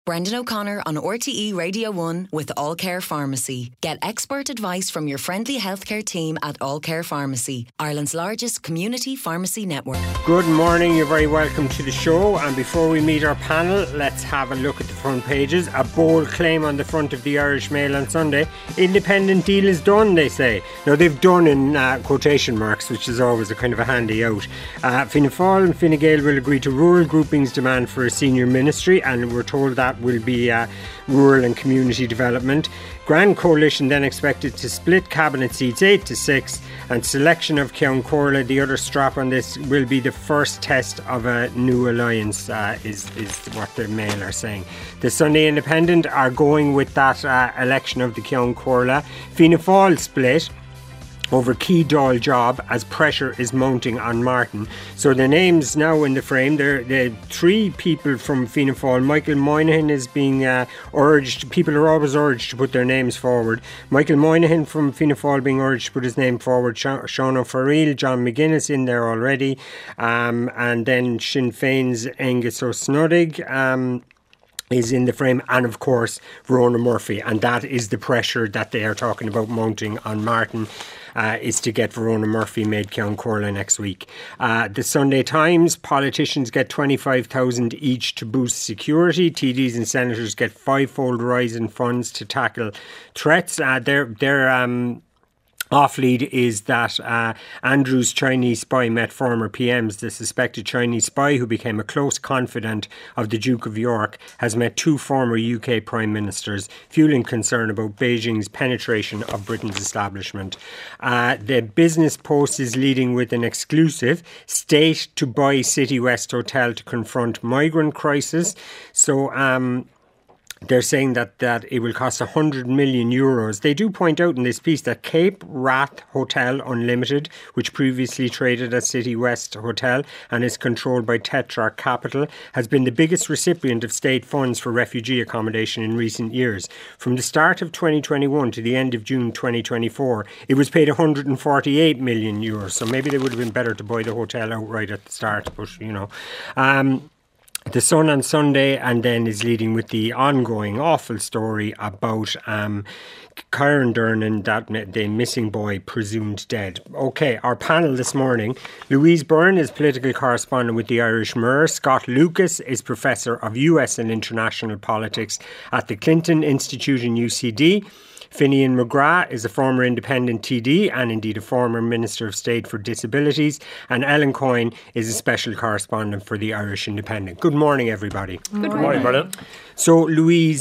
Brendan O'Connor on RTE Radio 1 with All Care Pharmacy. Get expert advice from your friendly healthcare team at All Care Pharmacy, Ireland's largest community pharmacy network. Good morning, you're very welcome to the show. And before we meet our panel, let's have a look at the front pages. A bold claim on the front of the Irish Mail on Sunday. Independent deal is done, they say. Now, they've done in quotation marks, which is always a kind of a handy out. Fianna Fáil and Fine Gael will agree to rural grouping's demand for a senior ministry, and we're told that will be rural and community development. Grand Coalition then expected to split cabinet seats 8-6, and selection of Ceann Comhairle, the other strap on this, will be the first test of a new alliance, is what the Mail are saying. The Sunday Independent are going with that election of the Ceann Comhairle. Fianna Fáil split over key Dáil job as pressure is mounting on Martin. So the names now in the frame, the three people from Fianna Fáil. Michael Moynihan is being urged, people are always urged to put their names forward. Michael Moynihan from Fianna Fáil being urged to put his name forward. Sean O'Farrell, John McGuinness in there already. And then Sinn Féin's Angus O'Snoddig is in the frame, and of course Verona Murphy, and that is the pressure that they are talking about mounting on Martin, is to get Verona Murphy made Ceann Comhairle next week. The Sunday Times, politicians get 25,000 each to boost security. TDs and senators get fivefold rise in funds to tackle threats. Their off-lead is that Andrew's Chinese spy met former PMs. The suspected Chinese spy, who became a close confidant of the Duke of York, has met two former UK Prime Ministers, fueling concern about Beijing's penetration of Britain's establishment. The Business Post is leading with an exclusive: state to buy City West Hotel to confront migrant crisis. So they're saying that it will cost €100 million. They do point out in this piece that Cape Wrath Hotel Unlimited, which previously traded as City West Hotel and is controlled by Tetrarch Capital, has been the biggest recipient of state funds for refugee accommodation in recent years. From the start of 2021 to the end of June 2024, it was paid €148 million. So maybe they would have been better to buy the hotel outright at the start, but you know. The Sun on Sunday, and then is leading with the ongoing awful story about Kieran Durnan, the missing boy presumed dead. Okay, our panel this morning: Louise Byrne is political correspondent with the Irish Mirror. Scott Lucas is Professor of US and International Politics at the Clinton Institute in UCD. Finian McGrath is a former independent TD and indeed a former Minister of State for Disabilities. And Ellen Coyne is a special correspondent for the Irish Independent. Good morning, everybody. Good morning, Brendan. So, Louise,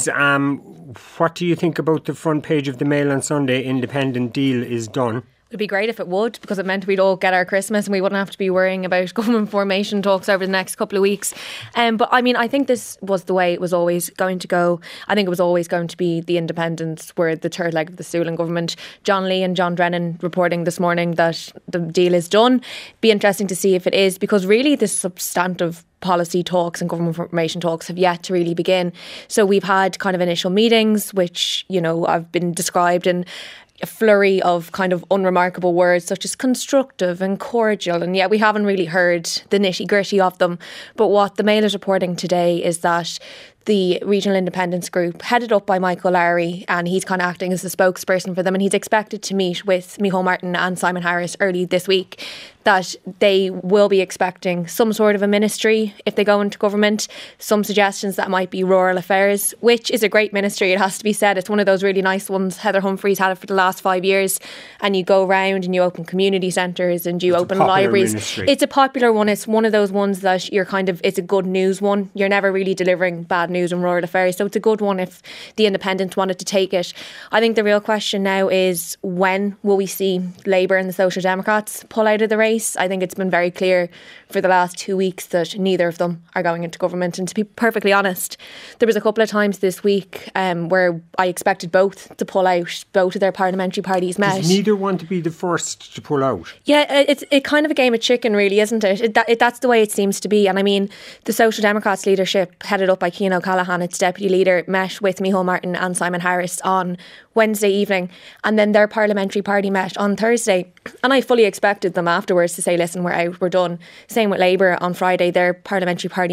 what do you think about the front page of the Mail on Sunday? Independent deal is done. It'd be great if it would, because it meant we'd all get our Christmas and we wouldn't have to be worrying about government formation talks over the next couple of weeks. But I mean, I think this was the way it was always going to go. I think it was always going to be the independents were the third leg of the stool in government. John Lee and John Drennan reporting this morning that the deal is done. Be interesting to see if it is, because really the substantive policy talks and government formation talks have yet to really begin. So we've had kind of initial meetings, which, you know, have been described in a flurry of kind of unremarkable words such as constructive and cordial, and yet we haven't really heard the nitty-gritty of them. But what the Mail is reporting today is that the Regional Independence Group, headed up by Michael Lowry, and he's kind of acting as the spokesperson for them, and he's expected to meet with Micheál Martin and Simon Harris early this week, that they will be expecting some sort of a ministry if they go into government. Some suggestions that might be rural affairs, which is a great ministry, it has to be said. It's one of those really nice ones. Heather Humphreys had it for the last 5 years, and you go around and you open community centres and you open libraries. Ministry. It's a popular one. It's one of those ones that you're kind of, it's a good news one. You're never really delivering bad news in rural affairs, so it's a good one if the Independents wanted to take it. I think the real question now is, when will we see Labour and the Social Democrats pull out of the race? I think it's been very clear for the last 2 weeks that neither of them are going into government. And to be perfectly honest, there was a couple of times this week where I expected both to pull out. Both of their parliamentary parties met. Does neither want to be the first to pull out? Yeah, it's kind of a game of chicken, really, isn't it? That's the way it seems to be. And I mean, the Social Democrats leadership, headed up by Cian O'Callaghan, its deputy leader, met with Micheál Martin and Simon Harris on Wednesday evening, and then their parliamentary party met on Thursday. And I fully expected them afterwards to say, listen, we're out, we're done. Same with Labour on Friday. Their parliamentary party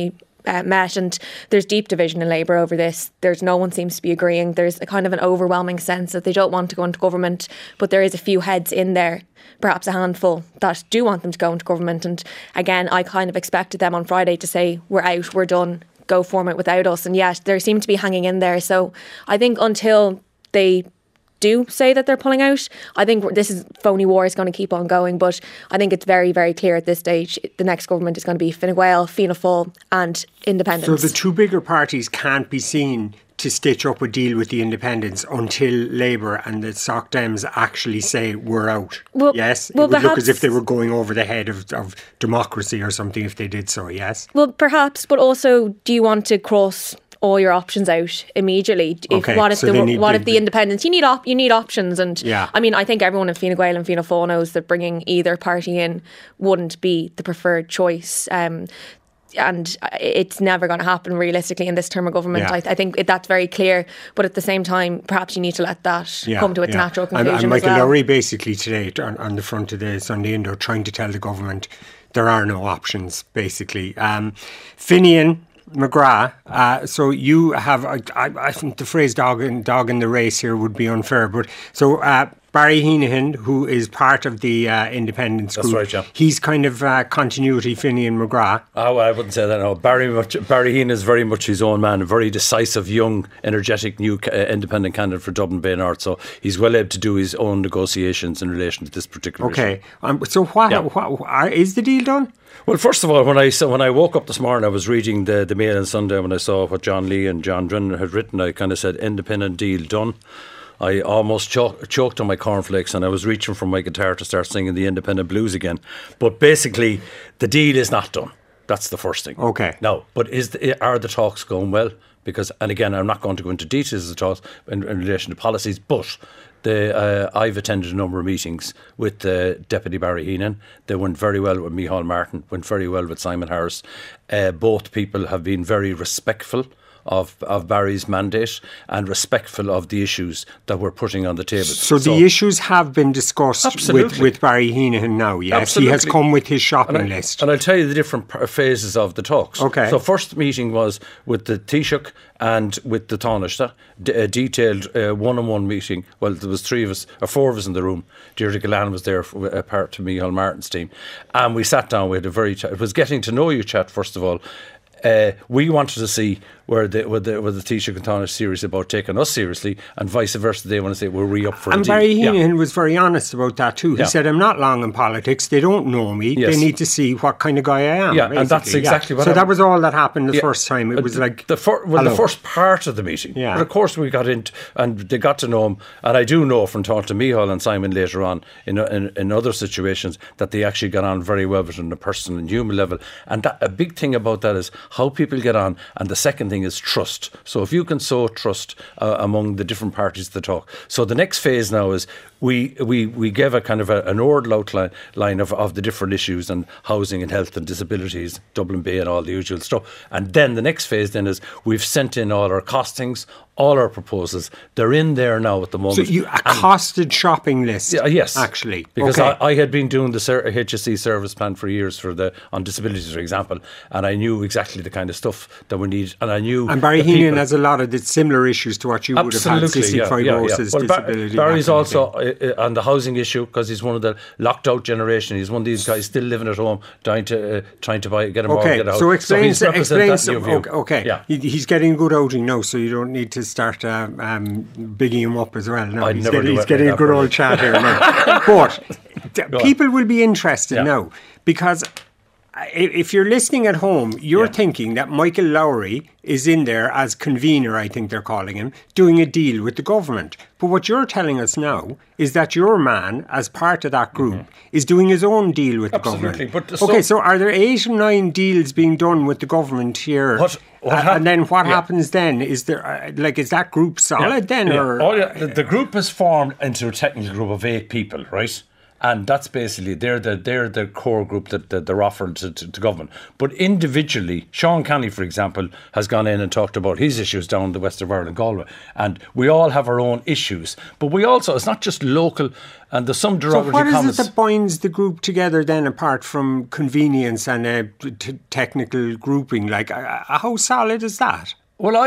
met, and there's deep division in Labour over this. No one seems to be agreeing. There's a kind of an overwhelming sense that they don't want to go into government, but there is a few heads in there, perhaps a handful, that do want them to go into government. And again, I kind of expected them on Friday to say, we're out, we're done, go form it without us. And yet they seem to be hanging in there. So I think until they do say that they're pulling out, I think this is phony war is going to keep on going. But I think it's very, very clear at this stage the next government is going to be Fine Gael, Fianna Fáil and Independents. So the two bigger parties can't be seen to stitch up a deal with the Independents until Labour and the Soc Dems actually say we're out. Yes? It would look as if they were going over the head of democracy or something if they did so, yes? Well, perhaps, but also, do you want to cross all your options out immediately? What if the Independents? You need options, and I mean, I think everyone in Fine Gael and Fianna Fáil knows that bringing either party in wouldn't be the preferred choice. And it's never going to happen realistically in this term of government. I think that's very clear. But at the same time, perhaps you need to let that come to its natural conclusion. And Michael Lowry basically today on the front of the Sunday Indo trying to tell the government there are no options, basically. Finian McGrath, so you have, I think the phrase dog in the race here would be unfair, but so Barry Heenan, who is part of the Independents group, that's right, yeah. He's kind of continuity Finian McGrath. Oh, I wouldn't say that, no. Barry Heenan is very much his own man, a very decisive, young, energetic, new independent candidate for Dublin Bay North, so he's well able to do his own negotiations in relation to this particular issue. So what is the deal done? Well, first of all, when I woke up this morning, I was reading the Mail on Sunday. When I saw what John Lee and John Drennan had written, I kind of said, independent deal done. I almost choked on my cornflakes, and I was reaching for my guitar to start singing the independent blues again. But basically, the deal is not done. That's the first thing. Okay. No, but are the talks going well? Because, and again, I'm not going to go into details of the talks in relation to policies, but I've attended a number of meetings with Deputy Barry Heenan. They went very well with Micheál Martin, went very well with Simon Harris. Both people have been very respectful of Barry's mandate and respectful of the issues that we're putting on the table. So the issues have been discussed with Barry Heenan now, yes? Absolutely. He has come with his shopping list. And I'll tell you the different phases of the talks. Okay. So first meeting was with the Taoiseach and with the Taoiseach, a detailed one-on-one meeting. Well, there was four of us in the room. Deirdre Gillan was there, part of Micheál Martin's team. And we sat down, we had it was getting to know you chat, first of all. We wanted to see were the Taoiseach and Taoiseach serious about taking us seriously, and vice versa. They want to say, were we up for a deal? And Barry Heenan was very honest about that too. He said, I'm not long in politics. They don't know me. Yes. They need to see what kind of guy I am. Yeah, basically. And that's exactly what happened. So that was all that happened the first time. It was like the first part of the meeting. Yeah. But of course we got into, and they got to know him. And I do know from talking to Micheál and Simon later on in other situations that they actually got on very well with him on a personal and human level. And a big thing about that is how people get on. And the second thing is trust. So if you can sow trust among the different parties that talk. So the next phase now is we gave a kind of an oral outline of the different issues and housing and health and disabilities, Dublin Bay and all the usual stuff. And then the next phase then is we've sent in all our costings, all our proposals. They're in there now at the moment. So a costed shopping list? Yes. Actually. Because I had been doing the HSE service plan for years on disabilities, for example, and I knew exactly the kind of stuff that we need. And I knew... And Barry Heenan has a lot of the similar issues to what you would have had, cystic fibrosis, disability. Barry's also on the housing issue, because he's one of the locked out generation. He's one of these guys still living at home, trying to buy, get a mortgage, get a house. So explain he's getting good outing now, so you don't need to start bigging him up as well. No, he's getting a good old chat here now. But people will be interested now, because if you're listening at home, you're thinking that Michael Lowry is in there as convener, I think they're calling him, doing a deal with the government. But what you're telling us now is that your man, as part of that group, is doing his own deal with the government. But so are there 8 or 9 deals being done with the government here? And then what happens then? Is there is that group solid then? Or the group is formed into a technical group of 8 people, right? and that's basically they're the core group that they're offering to government. But individually, Sean Kenny, for example, has gone in and talked about his issues down the west of Ireland, Galway, and we all have our own issues. But we also, it's not just local, and there's some derogatory comments. So what is it that binds the group together then, apart from convenience and a technical grouping? Like, how solid is that? Well,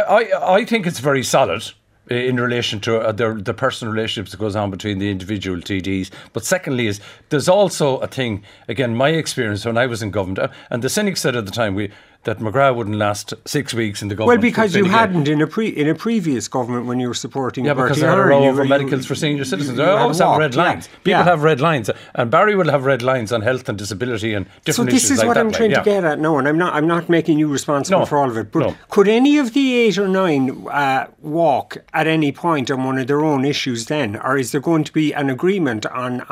I think it's very solid in relation to the personal relationships that goes on between the individual TDs. But secondly is, there's also a thing, again, my experience when I was in government, and the cynics said at the time that McGrath wouldn't last 6 weeks in the government. Well, because you hadn't in a previous government when you were supporting Bertie because there are over medicals for senior citizens. They always have red lines. People have red lines, and Barry will have red lines on health and disability and different issues like that. So this is what I'm trying to get at. No, and I'm not making you responsible for all of it. But could any of the 8 or 9 walk at any point on one of their own issues then, or is there going to be an agreement on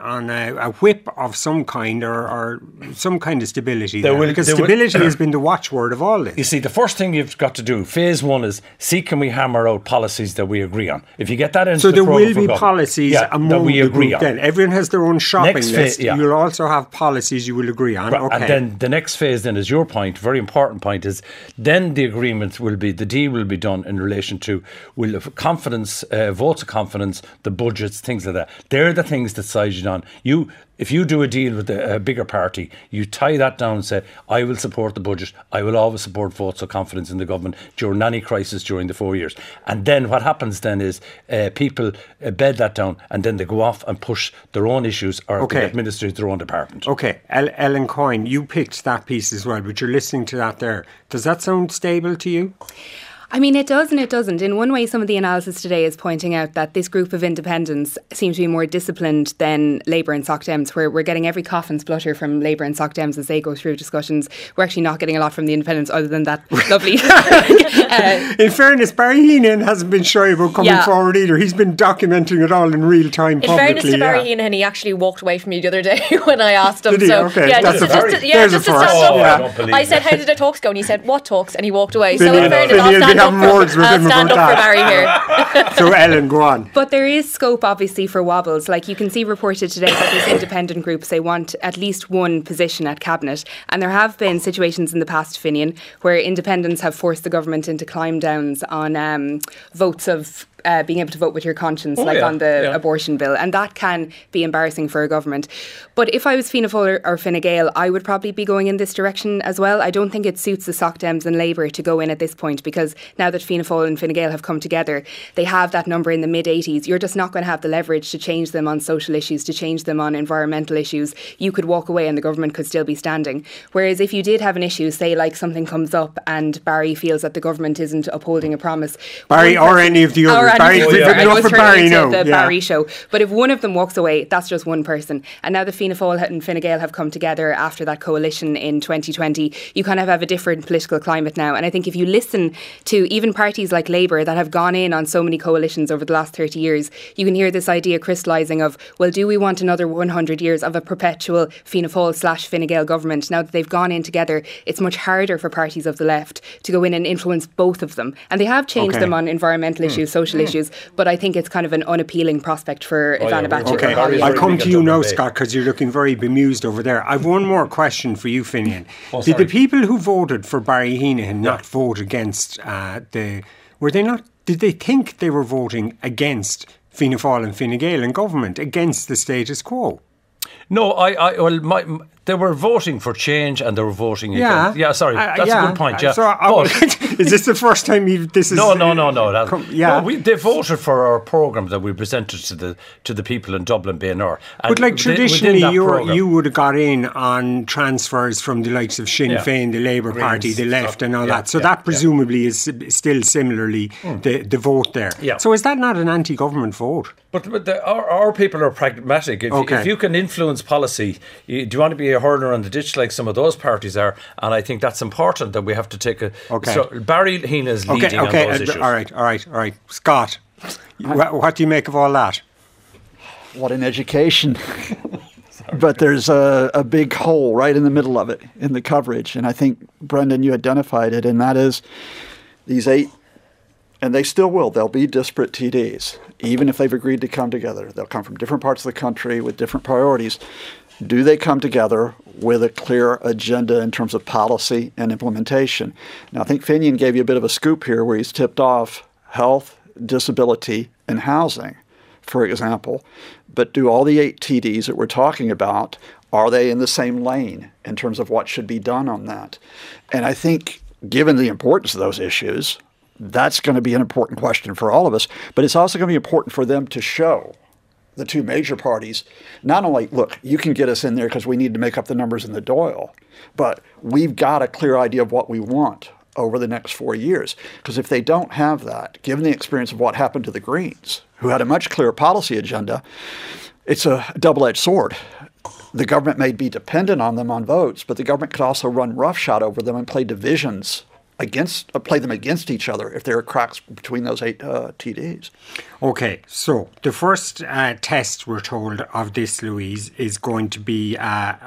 a whip of some kind or some kind of stability there? Because stability has been the watchword of all this. You see, the first thing you've got to do, phase 1, is see can we hammer out policies that we agree on. If you get that into so there will be policies among that we agree on. Then everyone has their own shopping list. You'll also have policies you will agree on. Okay. And then the next phase, then, is your point, very important point, is then the agreement will be, the deal will be done in relation to confidence, votes of confidence, the budgets, things like that. They're the things that decide on. If you do a deal with a bigger party, you tie that down and say, I will support the budget, I will always support votes of confidence in the government during any crisis during the 4 years. And then what happens then is people bed that down, and then they go off and push their own issues or they administrate their own department. Okay, Ellen Coyne, you picked that piece as well, but you're listening to that there. Does that sound stable to you? I mean, it does and it doesn't. In one way, some of the analysis today is pointing out that this group of independents seem to be more disciplined than Labour and Soc Dems, where we're getting every cough and splutter from Labour and Soc Dems as they go through discussions. We're actually not getting a lot from the independents other than that lovely... in fairness, Barry Heenan hasn't been shy about coming forward either. He's been documenting it all in real time publicly. In fairness to Barry Heenan, he actually walked away from me the other day when I asked him. Did he? So, okay. Yeah, just to stand up. I said, how did the talks go? And he said, what talks? And he walked away. So in fairness, I'll stand up for Barry here. So Ellen, go on. But there is scope obviously for wobbles. Like you can see reported today that these independent groups, they want at least one position at cabinet, and there have been situations in the past, Finian, where independents have forced the government into climb downs on votes of being able to vote with your conscience, on the abortion bill, and that can be embarrassing for a government. But if I was Fianna Fáil or Fine Gael, I would probably be going in this direction as well. I don't think it suits the Soc Dems and Labour to go in at this point, because now that Fianna Fáil and Fine Gael have come together, they have that number in the mid-80s. You're just not going to have the leverage to change them on social issues, to change them on environmental issues. You could walk away and the government could still be standing. Whereas if you did have an issue, say like something comes up and Barry feels that the government isn't upholding a promise, Barry or any of the others, Barry Barry show. But if one of them walks away, that's just one person. And now the Fianna Fáil and Fine Gael have come together after that coalition in 2020. You kind of have a different political climate now. And I think if you listen to even parties like Labour that have gone in on so many coalitions over the last 30 years, you can hear this idea crystallising of, well, do we want another 100 years of a perpetual Fianna Fáil / Fine Gael government? Now that they've gone in together, it's much harder for parties of the left to go in and influence both of them. And they have changed them on environmental issues, social issues, but I think it's kind of an unappealing prospect for Ivana Bacik. Okay, I'll come to you now, Scott, because you're looking very bemused over there. I've one more question for you, Finian. Did the people who voted for Barry Heenan not vote against were they not? Did they think they were voting against Fianna Fáil and Fine Gael in government, against the status quo? No, they were voting for change and they were voting against. Yeah, sorry, that's a good point. Yeah, is this the first time this is? No. They voted for our programme that we presented to the people in Dublin, BNR. But like traditionally, you would have got in on transfers from the likes of Sinn Féin, the Labour Party, the Left, and all that. So that presumably is still similarly the vote there. Yeah. So is that not an anti-government vote? But our people are pragmatic. If you can influence policy, do you want to be a hurler on the ditch like some of those parties are? And I think that's important that we have to take So Barry Heenan is leading on those issues. All right. Scott, what do you make of all that? What an education. But there's a big hole right in the middle of it in the coverage. And I think, Brendan, you identified it, and that is these 8 and they still will. They'll be disparate TDs, even if they've agreed to come together. They'll come from different parts of the country with different priorities. Do they come together with a clear agenda in terms of policy and implementation? Now, I think Finian gave you a bit of a scoop here where he's tipped off health, disability, and housing, for example. But do all the 8 TDs that we're talking about, are they in the same lane in terms of what should be done on that? And I think, given the importance of those issues, that's going to be an important question for all of us. But it's also going to be important for them to show the 2 major parties, not only, look, you can get us in there because we need to make up the numbers in the Doyle, but we've got a clear idea of what we want over the next 4 years. Because if they don't have that, given the experience of what happened to the Greens, who had a much clearer policy agenda, it's a double-edged sword. The government may be dependent on them on votes, but the government could also run roughshod over them and play divisions play them against each other if there are cracks between those 8 TDs. Okay, so the first test, we're told, of this, Louise, is going to be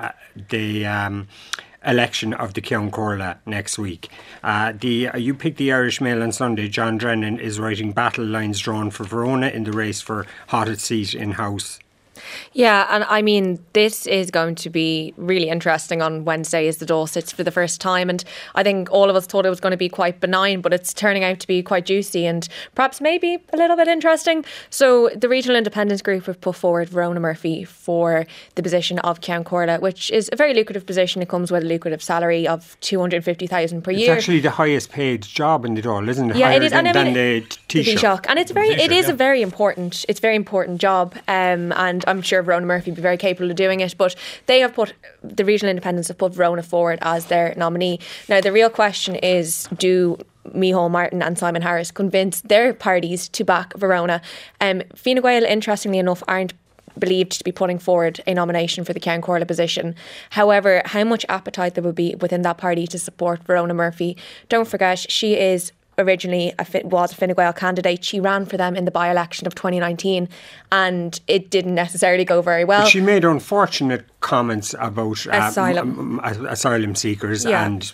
the election of the Ceann Comhairle next week. You picked the Irish Mail on Sunday. John Drennan is writing battle lines drawn for Verona in the race for hottest seat in House. Yeah, and I mean, this is going to be really interesting on Wednesday as the Dáil sits for the first time. And I think all of us thought it was going to be quite benign, but it's turning out to be quite juicy and perhaps maybe a little bit interesting. So the Regional Independence Group have put forward Verona Murphy for the position of Ceann Comhairle, which is a very lucrative position. It comes with a lucrative salary of $250,000 per year. It's actually the highest paid job in the Dáil, isn't it? Yeah, higher it is. than the Taoiseach. And it is a very important job. And I'm sure Verona Murphy would be very capable of doing it, but the Regional Independents have put Verona forward as their nominee. Now, the real question is, do Micheál Martin and Simon Harris convince their parties to back Verona? Fine Gael, interestingly enough, aren't believed to be putting forward a nomination for the Ceann Comhairle position. However, how much appetite there would be within that party to support Verona Murphy? Don't forget, she is originally was a Fine Gael candidate. She ran for them in the by-election of 2019 and it didn't necessarily go very well. But she made unfortunate comments about asylum seekers and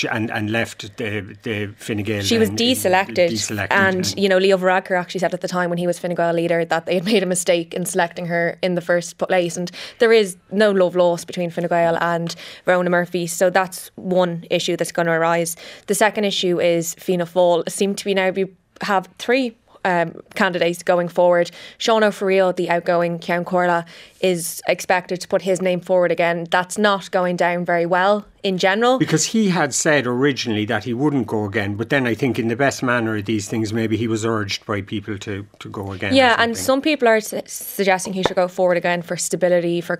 left the Fine Gael. She was deselected. And Leo Varadkar actually said at the time when he was Fine Gael leader that they had made a mistake in selecting her in the first place, and there is no love lost between Fine Gael and Verona Murphy, so that's one issue that's going to arise. The second issue is Fianna Fáil seem to be now have 3 candidates going forward. Sean O'Farrell, the outgoing Ceann Comhairle, is expected to put his name forward again. That's not going down very well in general. Because he had said originally that he wouldn't go again, but then I think in the best manner of these things, maybe he was urged by people to go again. Yeah, and some people are suggesting he should go forward again for stability, for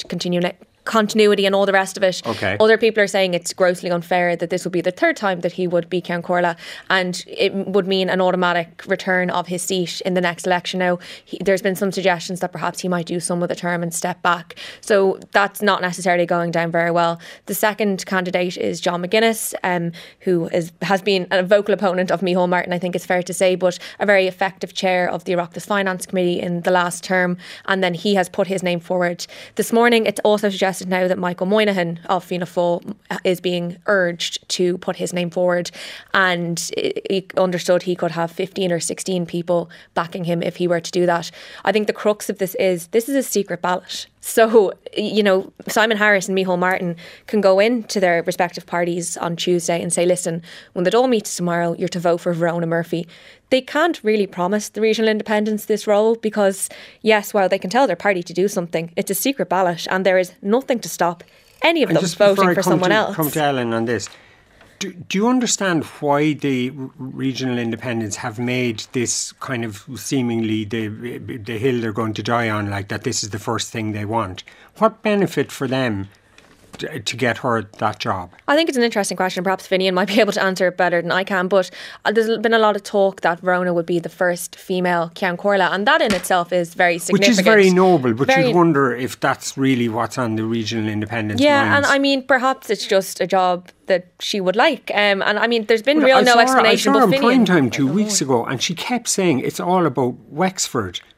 continuity and all the rest of it. Okay. Other people are saying it's grossly unfair that this would be the 3rd time that he would be Ceann Comhairle, and it would mean an automatic return of his seat in the next election. Now, there's been some suggestions that perhaps he might do some of the term and step back, so that's not necessarily going down very well. The second candidate is John McGuinness, who has been a vocal opponent of Micheál Martin, I think it's fair to say, but a very effective chair of the Oireachtas Finance Committee in the last term, and then he has put his name forward. This morning it's also suggested now that Michael Moynihan of Fianna Fáil is being urged to put his name forward, and he understood he could have 15 or 16 people backing him if he were to do that. I think the crux of this is a secret ballot. So, Simon Harris and Micheál Martin can go into their respective parties on Tuesday and say, listen, when the Dáil meets tomorrow, you're to vote for Verona Murphy. They can't really promise the Regional Independents this role because, yes, while they can tell their party to do something, it's a secret ballot and there is nothing to stop any of them voting for someone else. Come to Ellen on this. Do you understand why the Regional Independents have made this kind of seemingly the hill they're going to die on, like that this is the first thing they want? What benefit for them to get her that job? I think it's an interesting question. Perhaps Finian might be able to answer it better than I can, but there's been a lot of talk that Verona would be the first female Ceann Comhairle, and that in itself is very significant. Which is very noble, but you'd wonder if that's really what's on the Regional Independents' minds. And perhaps it's just a job that she would like. There's been no explanation. I saw her in prime time 2 weeks ago, and she kept saying it's all about Wexford.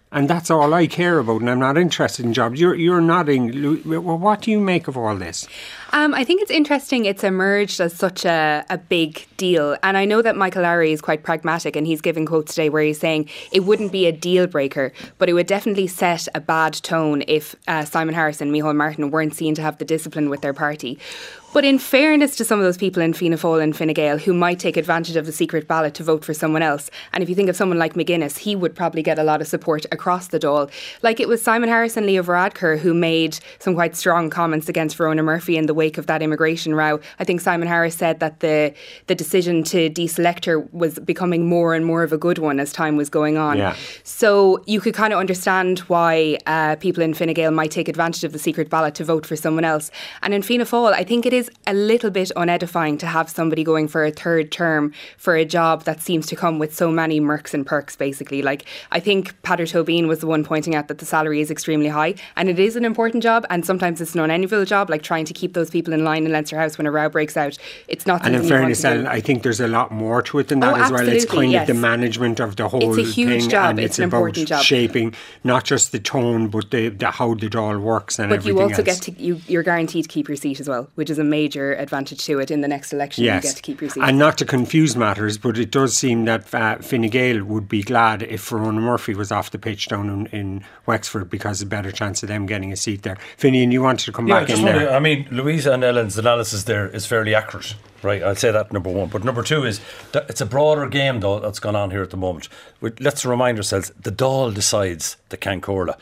And that's all I care about, and I'm not interested in jobs. You're nodding. What do you make of all this? I think it's interesting it's emerged as such a big deal. And I know that Michael Lowry is quite pragmatic, and he's given quotes today where he's saying it wouldn't be a deal breaker, but it would definitely set a bad tone if Simon Harris and Micheál Martin weren't seen to have the discipline with their party. But in fairness to some of those people in Fianna Fáil and Fine Gael who might take advantage of the secret ballot to vote for someone else, and if you think of someone like McGuinness, he would probably get a lot of support across the Dáil. Like it was Simon Harris and Leo Varadkar who made some quite strong comments against Verona Murphy in the wake of that immigration row. I think Simon Harris said that the decision to deselect her was becoming more and more of a good one as time was going on. Yeah. So you could kind of understand why people in Fine Gael might take advantage of the secret ballot to vote for someone else. And in Fianna Fáil, I think it is a little bit unedifying to have somebody going for a third term for a job that seems to come with so many mercs and perks, basically. Like, I think Peadar Tóibín was the one pointing out that the salary is extremely high, and it is an important job, and sometimes it's an unenviable job, like trying to keep those people in line in Leinster House when a row breaks out. It's not something and in fairness, Ellen, I think there's a lot more to it than that as well. It's kind of the management of the whole thing. It's a huge job. And it's an important job. Shaping not just the tone, but how the Dáil works and everything else. But you also you're guaranteed to keep your seat as well, which is a major advantage to it in the next election. Yes. You get to keep your seat. And not to confuse matters, but it does seem that Fine Gael would be glad if Verona Murphy was off the pitch down in Wexford, because a better chance of them getting a seat there. Finian, you wanted to come back in there. I mean, Louisa and Ellen's analysis there is fairly accurate. Right, I'd say that number one. But number two is that it's a broader game, though, that's gone on here at the moment. Let's remind ourselves, the Dáil decides the Ceann Comhairle.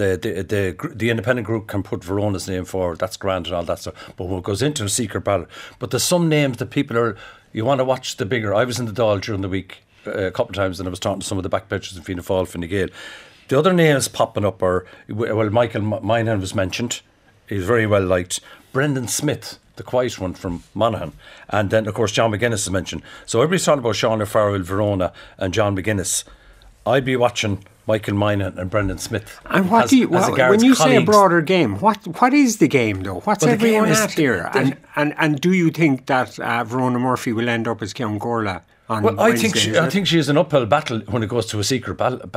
The independent group can put Verona's name forward. That's grand and all that stuff. But when it goes into a secret ballot, but there's some names that people are. You want to watch the bigger. I was in the Dáil during the week a couple of times, and I was talking to some of the backbenchers in Fianna Fáil, Fine Gael. The other names popping up are, well, Michael Moynihan was mentioned. He's very well liked. Brendan Smith, the quiet one from Monaghan, and then of course John McGuinness is mentioned. So everybody's talking about Sean O'Farrell, Verona, and John McGuinness. I'd be watching Michael Moynihan and Brendan Smith. And when you say a broader game, what is the game though? What's everyone at here? And do you think that Verona Murphy will end up as Ceann Comhairle? I think she has an uphill battle when it goes to a secret ballot.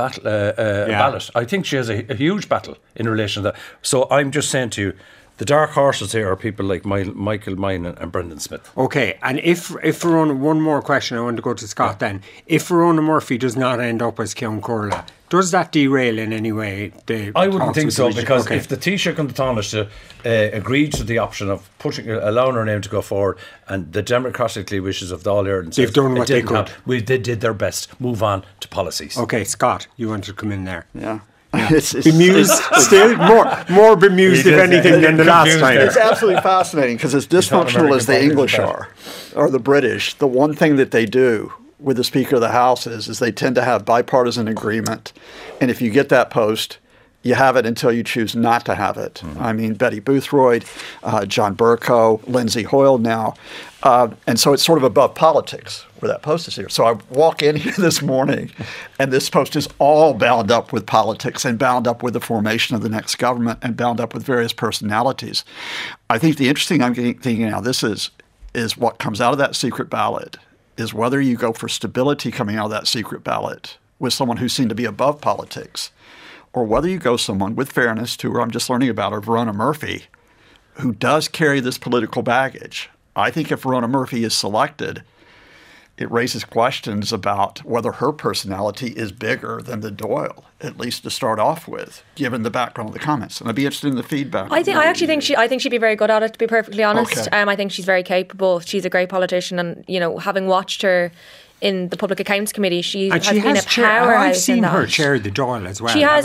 I think she has a huge battle in relation to that. So I'm just saying to you, the dark horses here are people like Michael Moynihan and Brendan Smith. Okay, and if Verona, one more question, I want to go to Scott then. If Verona Murphy does not end up as Ceann Comhairle, does that derail in any way the I wouldn't think so, because if the Taoiseach and the Taoiseach agreed to the option of allowing her name to go forward, and the democratically wishes of the All Ireland, they've done what they could. They did their best. Move on to policies. Okay, Scott, you want to come in there? Yeah. It's bemused, still more bemused if anything than the last time. It's absolutely fascinating, because as dysfunctional as the English are, or the British, the one thing that they do with the Speaker of the House is they tend to have bipartisan agreement, and if you get that post, you have it until you choose not to have it. Mm-hmm. I mean, Betty Boothroyd, John Burko, Lindsay Hoyle now. And so it's sort of above politics where that post is here. So I walk in here this morning, and this post is all bound up with politics and bound up with the formation of the next government and bound up with various personalities. I think the interesting I'm thinking now, this is what comes out of that secret ballot, is whether you go for stability coming out of that secret ballot with someone who seemed to be above politics, or whether you go someone with fairness to, who I'm just learning about, or Verona Murphy, who does carry this political baggage. I think if Verona Murphy is selected, it raises questions about whether her personality is bigger than the Dáil, at least to start off with, given the background of the comments. And I'd be interested in the feedback. I think she'd be very good at it, to be perfectly honest. Okay. I think she's very capable. She's a great politician, and having watched her in the Public Accounts Committee, she has been a powerhouse. I've seen her chair the Dáil as well. She has,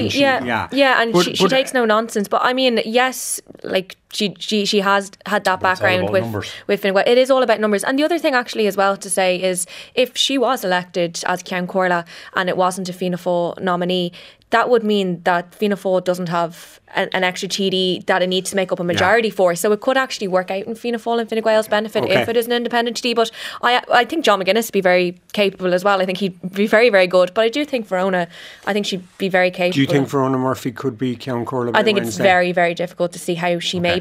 she takes no nonsense. But I mean, yes, like she has had that background with Fine Gael. It is all about numbers. And the other thing actually as well to say is, if she was elected as Ceann Comhairle and it wasn't a Fianna Fáil nominee, that would mean that Fianna Fáil doesn't have an extra TD that it needs to make up a majority for. So it could actually work out in Fianna Fáil and Fine Gael's benefit if it is an independent TD. But I think John McGuinness would be very capable as well. I think he'd be very, very good. But I do think Verona, I think she'd be very capable. Do you think Verona Murphy could be Ceann Comhairle? I think it's very, very difficult to see how she may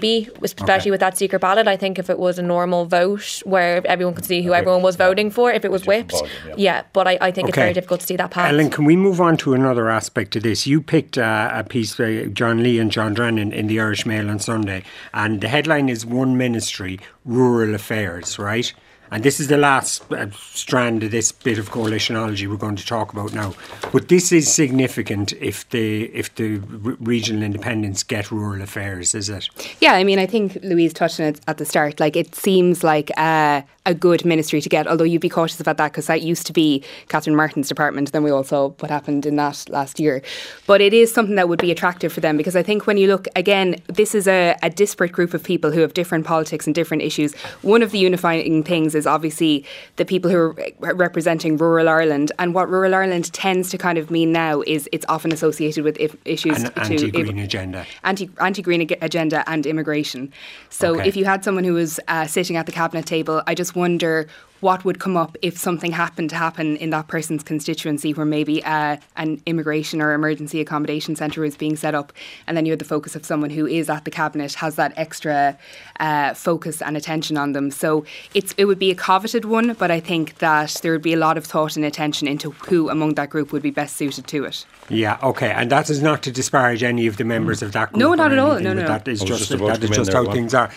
maybe, especially with that secret ballot. I think if it was a normal vote where everyone could see who everyone was voting for, if it was whipped, but I think it's very difficult to see that pass. Ellen, can we move on to another aspect of this? You picked a piece by John Lee and John Drennan in the Irish Mail on Sunday, and the headline is One Ministry, Rural Affairs, right? And this is the last strand of this bit of coalitionology we're going to talk about now. But this is significant if the regional independents get rural affairs, is it? Yeah, I mean, I think Louise touched on it at the start. Like, it seems like a good ministry to get, although you'd be cautious about that because that used to be Catherine Martin's department. Then we all saw what happened in that last year. But it is something that would be attractive for them, because I think when you look, again, this is a disparate group of people who have different politics and different issues. One of the unifying things is obviously the people who are representing rural Ireland, and what rural Ireland tends to kind of mean now is it's often associated with issues anti-green agenda. Anti-green agenda and immigration. So if you had someone who was sitting at the cabinet table, I just wonder what would come up if something happened to happen in that person's constituency where maybe an immigration or emergency accommodation centre was being set up, and then you had the focus of someone who is at the cabinet, has that extra focus and attention on them. So it would be a coveted one, but I think that there would be a lot of thought and attention into who among that group would be best suited to it. Yeah, okay, and that is not to disparage any of the members of that group. No, not at all. No. That is just how things are.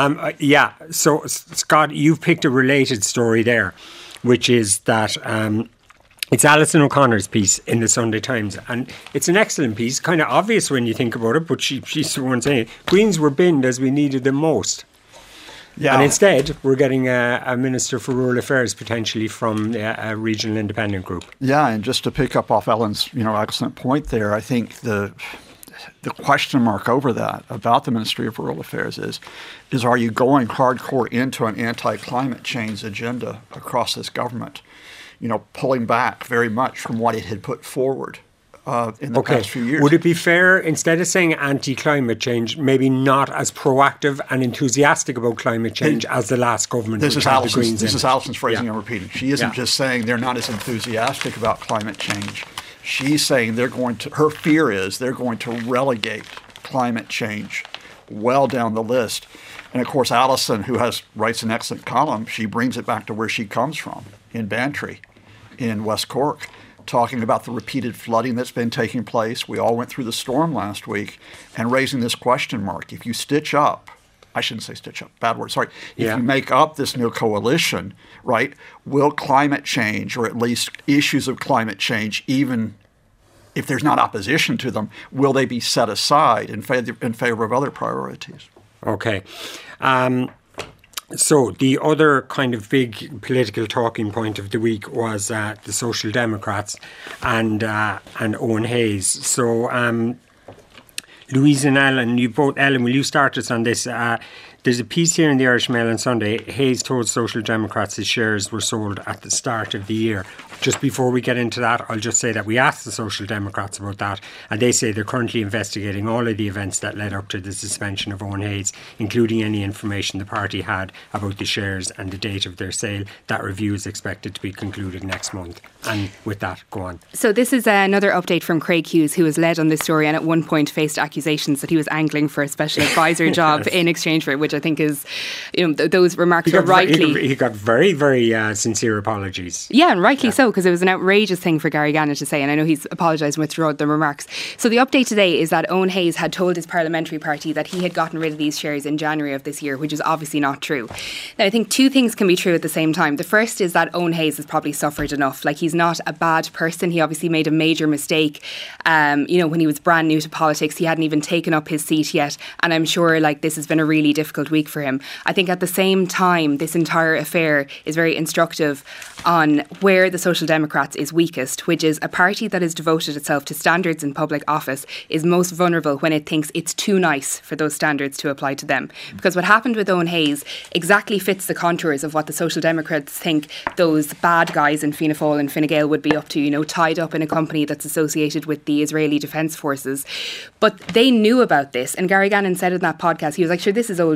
So Scott, you've picked a related story there, which is that it's Alison O'Connor's piece in the Sunday Times, and it's an excellent piece, kind of obvious when you think about it, but she's the one saying Greens were binned as we needed them most. Yeah. And instead, we're getting a Minister for Rural Affairs potentially from a regional independent group. Yeah, and just to pick up off Ellen's excellent point there, I think the question mark over that about the Ministry of Rural Affairs is are you going hardcore into an anti-climate change agenda across this government? Pulling back very much from what it had put forward in the past few years. Would it be fair, instead of saying anti-climate change, maybe not as proactive and enthusiastic about climate change as the last government? This is Alison's phrasing I'm repeating. She isn't just saying they're not as enthusiastic about climate change. She's saying her fear is they're going to relegate climate change well down the list. And of course, Alison, who writes an excellent column, she brings it back to where she comes from, in Bantry, in West Cork, talking about the repeated flooding that's been taking place. We all went through the storm last week, and raising this question mark. If you stitch up, I shouldn't say stitch up, bad word, sorry. If you make up this new coalition, right, will climate change, or at least issues of climate change, even if there's not opposition to them, will they be set aside in favor of other priorities? Okay. So the other kind of big political talking point of the week was the Social Democrats and Owen Hayes. So Louise and Ellen, Ellen, will you start us on this? There's a piece here in the Irish Mail on Sunday. Hayes told Social Democrats his shares were sold at the start of the year. Just before we get into that, I'll just say that we asked the Social Democrats about that, and they say they're currently investigating all of the events that led up to the suspension of Owen Hayes, including any information the party had about the shares and the date of their sale. That review is expected to be concluded next month. And with that, go on. So this is another update from Craig Hughes, who was led on this story and at one point faced accusations that he was angling for a special advisor job in exchange for it, which I think is, those remarks were rightly... He got very, very sincere apologies. Yeah, and rightly so, because it was an outrageous thing for Gary Gannon to say, and I know he's apologised and withdrawn the remarks. So the update today is that Owen Hayes had told his parliamentary party that he had gotten rid of these shares in January of this year, which is obviously not true. Now, I think two things can be true at the same time. The first is that Owen Hayes has probably suffered enough. Like, he's not a bad person. He obviously made a major mistake. When he was brand new to politics, he hadn't even taken up his seat yet. And I'm sure this has been a really difficult week for him. I think at the same time, this entire affair is very instructive on where the Social Democrats is weakest, which is a party that has devoted itself to standards in public office is most vulnerable when it thinks it's too nice for those standards to apply to them. Because what happened with Owen Hayes exactly fits the contours of what the Social Democrats think those bad guys in Fianna Fáil and Fine Gael would be up to, tied up in a company that's associated with the Israeli Defence Forces. But they knew about this, and Gary Gannon said in that podcast, he was like, sure, this is old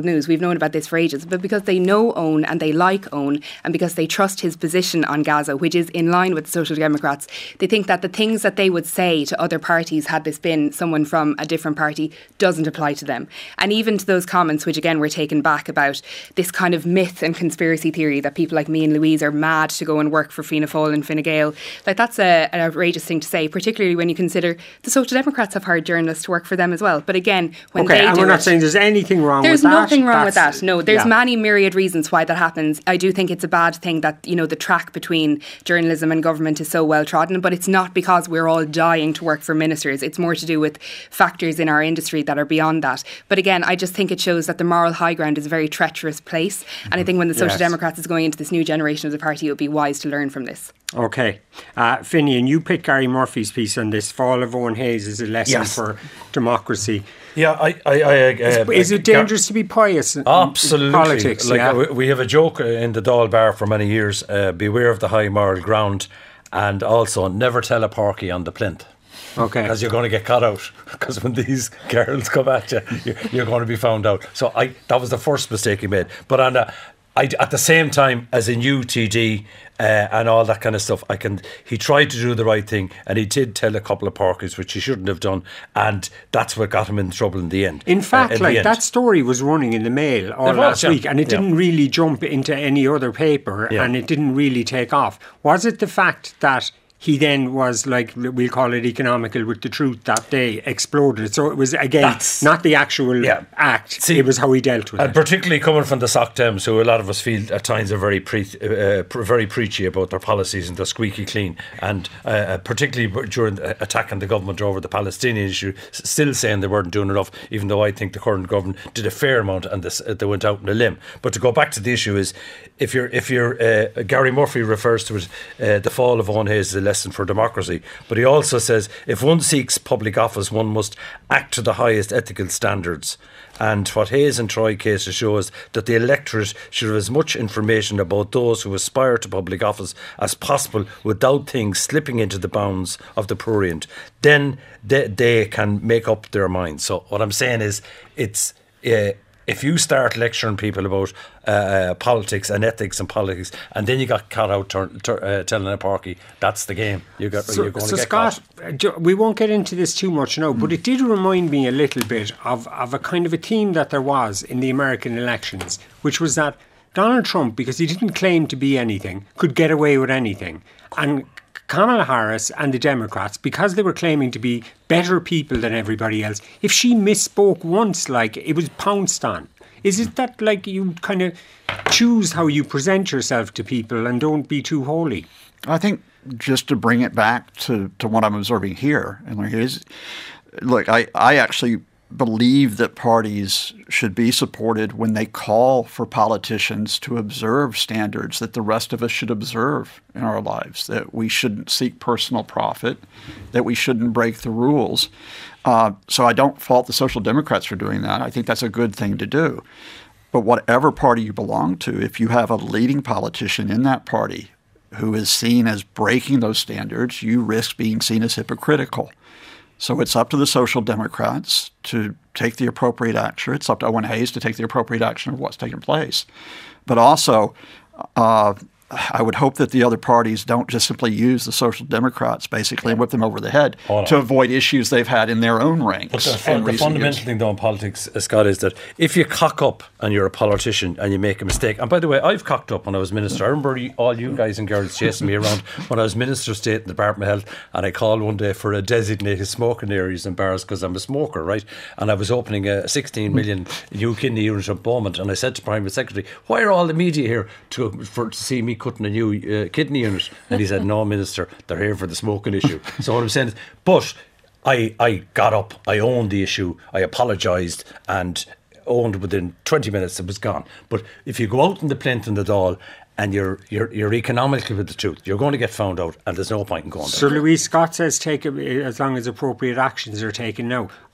news. We've known about this for ages. But because they know Owen and they like Owen, and because they trust his position on Gaza, which is in line with the Social Democrats, they think that the things that they would say to other parties, had this been someone from a different party, doesn't apply to them. And even to those comments, which again were taken back, about this kind of myth and conspiracy theory that people like me and Louise are mad to go and work for Fianna Fáil and Fine Gael. Like, that's an outrageous thing to say, particularly when you consider the Social Democrats have hired journalists to work for them as well. But again, when they and do we're not saying there's anything wrong with that. There's nothing wrong with that. No, there's many myriad reasons why that happens. I do think it's a bad thing that, you know, the track between journalism and government is so well trodden, but it's not because we're all dying to work for ministers. It's more to do with factors in our industry that are beyond that. But again, I just think it shows that the moral high ground is a very treacherous place. And I think when the Social Democrats is going into this new generation of the party, it would be wise to learn from this. Okay. Finian, you picked Gary Murphy's piece on this, Fall of Owen Hayes is a lesson for democracy. Yeah, is it dangerous to be pious in politics? Like, we have a joke in the Dáil Bar for many years, beware of the high moral ground, and also never tell a porky on the plinth. Okay. Because you're going to get caught out. Because when these girls come at you, you're going to be found out. So that was the first mistake he made. But at the same time, as a new TD and all that kind of stuff, he tried to do the right thing, and he did tell a couple of porkies, which he shouldn't have done, and that's what got him in trouble in the end. In fact, that story was running in the Mail all last week, and it didn't really jump into any other paper, and it didn't really take off. Was it the fact that he then was, like, we'll call it economical with the truth that day, exploded? So it was, again, not the actual act. See, it was how he dealt with it. And particularly coming from the Soc Dems, who a lot of us feel at times are very preachy about their policies and they're squeaky clean. And particularly during attacking the government over the Palestinian issue, still saying they weren't doing enough, even though I think the current government did a fair amount and they went out on a limb. But to go back to the issue is, if you're Gary Murphy refers to it, the fall of Owen Hayes is a lesson for democracy, but he also says if one seeks public office, one must act to the highest ethical standards. And what Hayes and Troy cases show is that the electorate should have as much information about those who aspire to public office as possible without things slipping into the bounds of the prurient. Then they can make up their minds. So what I'm saying is, it's if you start lecturing people about politics and ethics and politics, and then you got caught out telling a porky, that's the game. You're going to get Scott, caught. We won't get into this too much now, but it did remind me a little bit of a kind of a theme that there was in the American elections, which was that Donald Trump, because he didn't claim to be anything, could get away with anything. And Kamala Harris and the Democrats, because they were claiming to be better people than everybody else, if she misspoke once, like, it was pounced on. Is it that, like, you kind of choose how you present yourself to people and don't be too holy? I think just to bring it back to what I'm observing here, and I actually believe that parties should be supported when they call for politicians to observe standards that the rest of us should observe in our lives, that we shouldn't seek personal profit, that we shouldn't break the rules. So I don't fault the Social Democrats for doing that. I think that's a good thing to do. But whatever party you belong to, if you have a leading politician in that party who is seen as breaking those standards, you risk being seen as hypocritical. So it's up to the Social Democrats to take the appropriate action. It's up to Owen Hayes to take the appropriate action of what's taken place. But also, I would hope that the other parties don't just simply use the Social Democrats basically and whip them over the head to avoid issues they've had in their own ranks. But the fundamental thing, though, in politics, Scott, is that if you cock up and you're a politician and you make a mistake, and by the way, I've cocked up when I was minister. I remember all you guys and girls chasing me around when I was Minister of State in the Department of Health, and I called one day for a designated smoking areas in bars because I'm a smoker, right? And I was opening a 16 million new kidney unit at Beaumont, and I said to Private Secretary, why are all the media here to see me cutting a new kidney unit? And he said, no, Minister, they're here for the smoking issue. So what I'm saying is, but I got up, I owned the issue, I apologised, and owned within 20 minutes it was gone. But if you go out in the plinth and the Dáil and you're economical with the truth, you're going to get found out, and there's no point in going there. Sir Louise Scott says take as long as appropriate actions are taken now.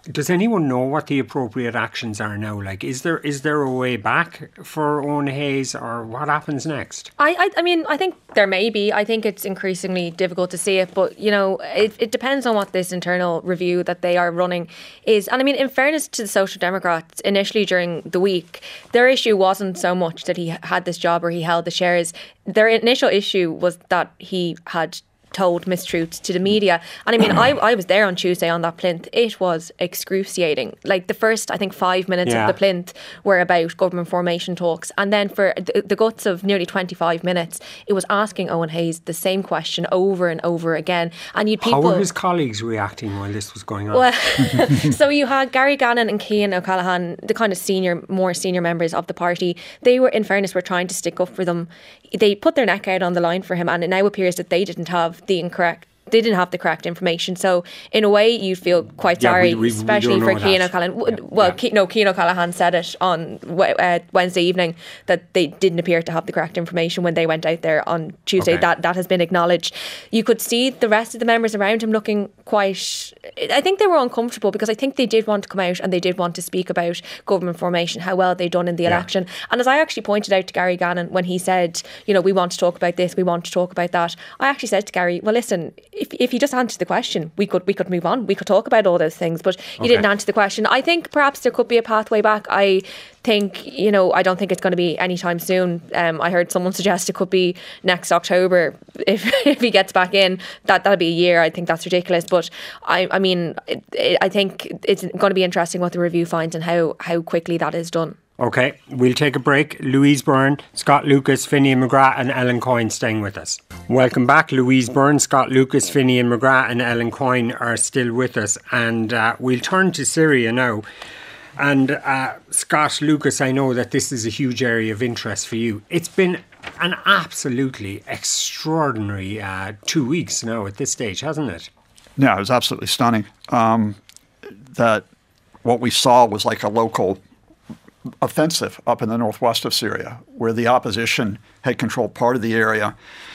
Does anyone know what the appropriate actions are now? Like, is there a way back for Owen Hayes, or what happens next? I mean, I think there may be. I think it's increasingly difficult to see it, but, you know, it depends on what this internal review that they are running is. And I mean, in fairness to the Social Democrats, initially during the week, their issue wasn't so much that he had this job or he held the shares. Their initial issue was that he had told mistruths to the media. And I mean, I was there on Tuesday on that plinth. It was excruciating. Like, the first, I think, 5 minutes of the plinth were about government formation talks. And then for the guts of nearly 25 minutes, it was asking Owen Hayes the same question over and over again. And you'd people... How were his colleagues reacting while this was going on? Well, so you had Gary Gannon and Cian O'Callaghan, the kind of more senior members of the party. They were, in fairness, were trying to stick up for them. They put their neck out on the line for him, and it now appears that they didn't have the correct information. So in a way, you feel quite sorry, especially for Cian O'Callaghan. Cian O'Callaghan said it on Wednesday evening that they didn't appear to have the correct information when they went out there on Tuesday. Okay. That has been acknowledged. You could see the rest of the members around him looking quite... I think they were uncomfortable, because I think they did want to come out and they did want to speak about government formation, how well they'd done in the election. And as I actually pointed out to Gary Gannon when he said, you know, we want to talk about this, we want to talk about that, I actually said to Gary, well, listen, if you just answered the question, we could move on. We could talk about all those things, but you didn't answer the question. I think perhaps there could be a pathway back. I think, you know, I don't think it's going to be anytime soon. I heard someone suggest it could be next October if he gets back in. That'll be a year. I think that's ridiculous. But I mean, I think it's going to be interesting what the review finds and how quickly that is done. Okay, we'll take a break. Louise Byrne, Scott Lucas, Finian McGrath and Ellen Coyne staying with us. Welcome back. Louise Byrne, Scott Lucas, Finian McGrath and Ellen Coyne are still with us. And we'll turn to Syria now. And Scott Lucas, I know that this is a huge area of interest for you. It's been an absolutely extraordinary 2 weeks now at this stage, hasn't it? Yeah, it was absolutely stunning. That what we saw was like a local offensive up in the northwest of Syria, where the opposition had controlled part of the area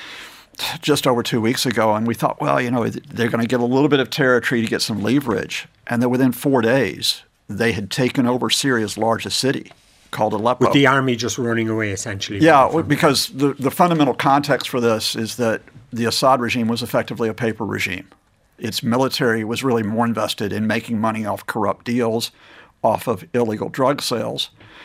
just over 2 weeks ago. And we thought, well, you know, they're going to get a little bit of territory to get some leverage. And then within 4 days, they had taken over Syria's largest city, called Aleppo. With the army just running away, essentially. Yeah, because the fundamental context for this is that the Assad regime was effectively a paper regime. Its military was really more invested in making money off corrupt deals, off of illegal drug sales.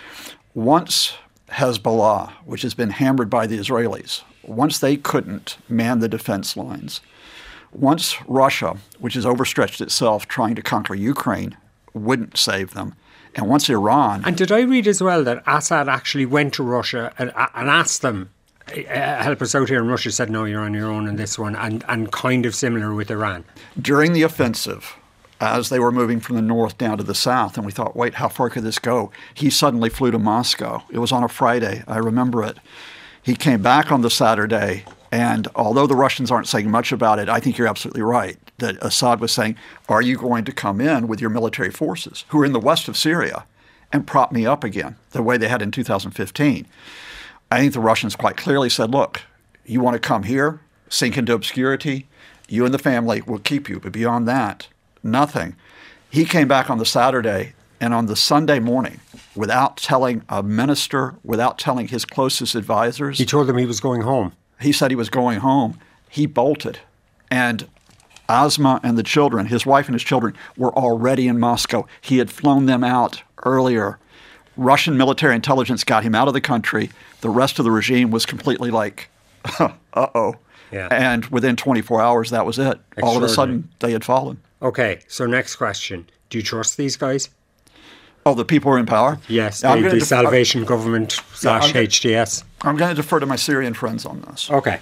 Once Hezbollah, which has been hammered by the Israelis, once they couldn't man the defense lines, once Russia, which has overstretched itself trying to conquer Ukraine, wouldn't save them, and once Iran... And did I read as well that Assad actually went to Russia and asked them, help us out here, and Russia said, no, you're on your own in this one, and kind of similar with Iran? During the offensive, as they were moving from the north down to the south, and we thought, wait, how far could this go? He suddenly flew to Moscow. It was on a Friday. I remember it. He came back on the Saturday, and although the Russians aren't saying much about it, I think you're absolutely right, that Assad was saying, are you going to come in with your military forces, who are in the west of Syria, and prop me up again, the way they had in 2015? I think the Russians quite clearly said, look, you want to come here, sink into obscurity, you and the family will keep you, but beyond that, nothing. He came back on the Saturday, and on the Sunday morning, without telling a minister, without telling his closest advisors... He told them he was going home. He said he was going home. He bolted. And Asma and the children, his wife and his children, were already in Moscow. He had flown them out earlier. Russian military intelligence got him out of the country. The rest of the regime was completely like, uh-oh. Yeah. And within 24 hours, that was it. All of a sudden, they had fallen. Okay, so next question. Do you trust these guys? Oh, the people who are in power? Yes, the Salvation Government / HDS. I'm going to defer to my Syrian friends on this. Okay.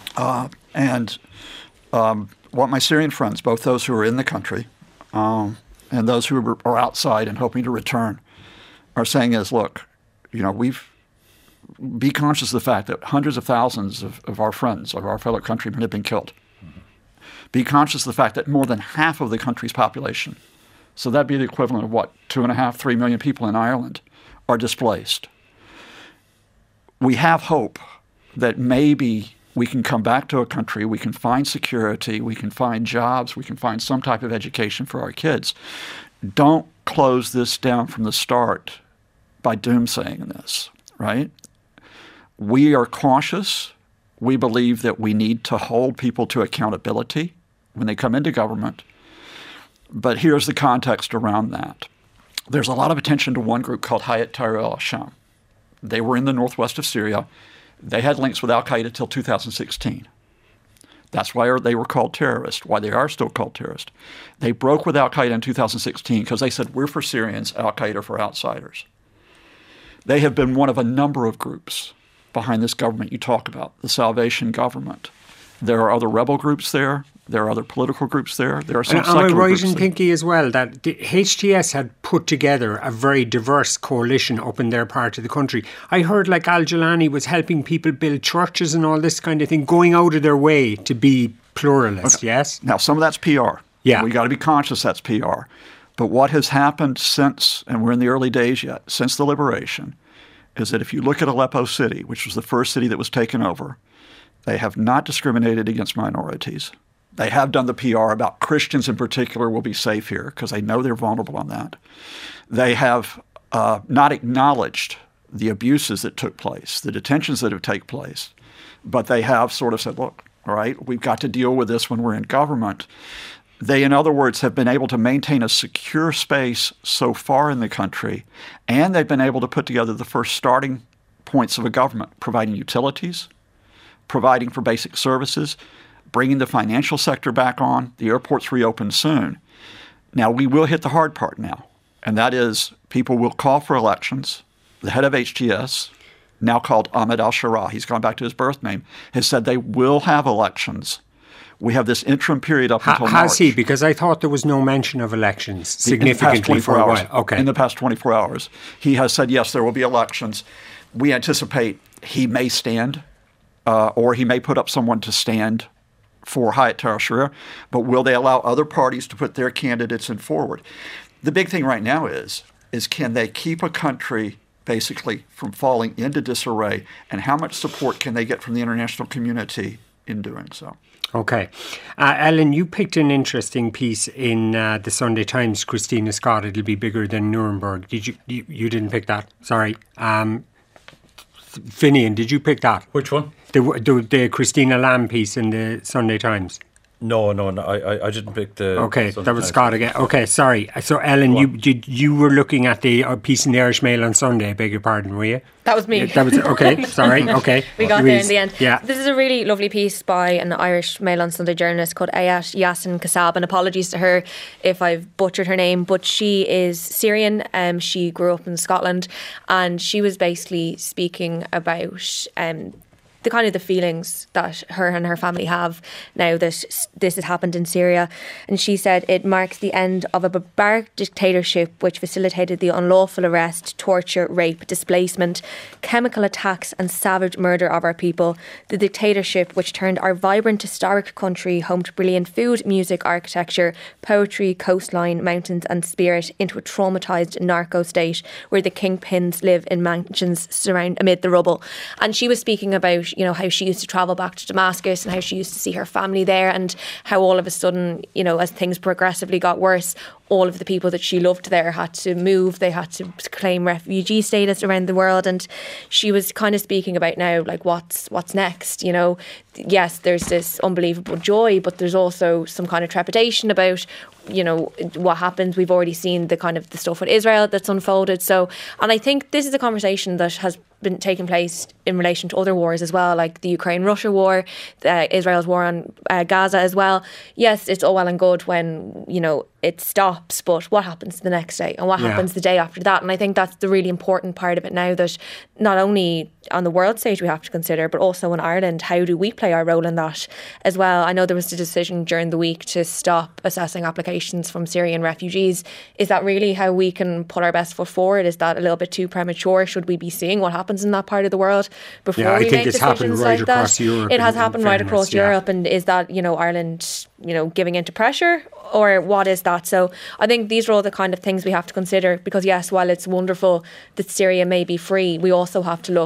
And what my Syrian friends, both those who are in the country and those who are outside and hoping to return, are saying is, look, you know, be conscious of the fact that hundreds of thousands of our friends, of our fellow countrymen, have been killed. Be conscious of the fact that more than half of the country's population, so that'd be the equivalent of what, 2.5, 3 million people in Ireland, are displaced. We have hope that maybe we can come back to a country, we can find security, we can find jobs, we can find some type of education for our kids. don't close this down from the start by doomsaying this, right? We are cautious. We believe that we need to hold people to accountability when they come into government. But here's the context around that. There's a lot of attention to one group called Hayat Tahrir al-Sham. They were in the northwest of Syria. They had links with al-Qaeda till 2016. That's why they were called terrorists, why they are still called terrorists. They broke with al-Qaeda in 2016 because they said, we're for Syrians, al-Qaeda for outsiders. They have been one of a number of groups behind this government you talk about, the Salvation Government. There are other rebel groups there. There are other political groups there. There are some secular groups. Am I right in thinking as well that the HTS had put together a very diverse coalition up in their part of the country? I heard like Al-Jilani was helping people build churches and all this kind of thing, going out of their way to be pluralist, okay. Yes? Now, some of that's PR. Yeah. We got to be conscious that's PR. But what has happened since, and we're in the early days yet, since the liberation, is that if you look at Aleppo City, which was the first city that was taken over, they have not discriminated against minorities. They have done the PR about Christians in particular will be safe here because they know they're vulnerable on that. They have not acknowledged the abuses that took place, the detentions that have taken place, but they have sort of said, look, all right, we've got to deal with this when we're in government. They, in other words, have been able to maintain a secure space so far in the country, and they've been able to put together the first starting points of a government, providing utilities, providing for basic services, bringing the financial sector back on. The airport's reopened soon. Now, we will hit the hard part now, and that is people will call for elections. The head of HTS, now called Ahmed al-Shara, he's gone back to his birth name, has said they will have elections. We have this interim period up until March. Has he? Because I thought there was no mention of elections significantly for a while. Okay. In the past 24 hours. He has said, yes, there will be elections. We anticipate he may stand or he may put up someone to stand for Hayat Tahrir al-Sham, but will they allow other parties to put their candidates in forward? The big thing right now is can they keep a country basically from falling into disarray, and how much support can they get from the international community in doing so? Okay. Ellen, you picked an interesting piece in the Sunday Times, Christina Scott, it'll be bigger than Nuremberg. Did you didn't pick that? Sorry. Finian, did you pick that? Which one? The Christina Lamb piece in the Sunday Times. No, I didn't pick the... Okay, Sunday that was Times. Scott again. Okay, sorry. So, Ellen, you were looking at the piece in the Irish Mail on Sunday, I beg your pardon, were you? That was me. That was okay, sorry, okay. We got there in the end. Yeah. This is a really lovely piece by an Irish Mail on Sunday journalist called Ayat Yassin Kassab, and apologies to her if I've butchered her name, but she is Syrian. She grew up in Scotland, and she was basically speaking about the kind of the feelings that her and her family have now that this has happened in Syria. And she said it marks the end of a barbaric dictatorship which facilitated the unlawful arrest, torture, rape, displacement, chemical attacks and savage murder of our people. The dictatorship which turned our vibrant historic country home to brilliant food, music, architecture, poetry, coastline, mountains and spirit into a traumatised narco state where the kingpins live in mansions amid the rubble. And she was speaking about, you know, how she used to travel back to Damascus and how she used to see her family there, and how all of a sudden, you know, as things progressively got worse, all of the people that she loved there had to move. They had to claim refugee status around the world. And she was kind of speaking about now, like, what's next, you know. Yes, there's this unbelievable joy, but there's also some kind of trepidation about, you know, what happens. We've already seen the kind of the stuff with Israel that's unfolded. So, and I think this is a conversation that has been taking place in relation to other wars as well, like the Ukraine-Russia war, Israel's war on Gaza as well. Yes, it's all well and good when, you know, it stops, but what happens the next day and what happens the day after that? And I think that's the really important part of it now, that not only on the world stage we have to consider, but also in Ireland, how do we play our role in that as well? I know there was a decision during the week to stop assessing applications from Syrian refugees. Is that really how we can put our best foot forward? Is that a little bit too premature? Should we be seeing what happens in that part of the world before we make decisions like that? It has happened right across Europe, and is that, you know, Ireland, you know, giving into pressure, or what is that? So I think these are all the kind of things we have to consider, because yes, while it's wonderful that Syria may be free, we also have to look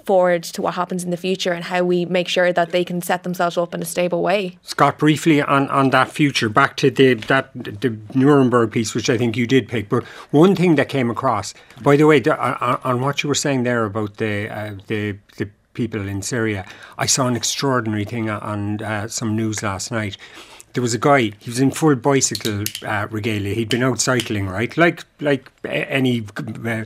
forward to what happens in the future and how we make sure that they can set themselves up in a stable way. Scott, briefly on that future, back to the Nuremberg piece, which I think you did pick, but one thing that came across, by the way, on what you were saying there about the people in Syria, I saw an extraordinary thing on some news last night. There was a guy, he was in full bicycle regalia. He'd been out cycling, right? Like any, dad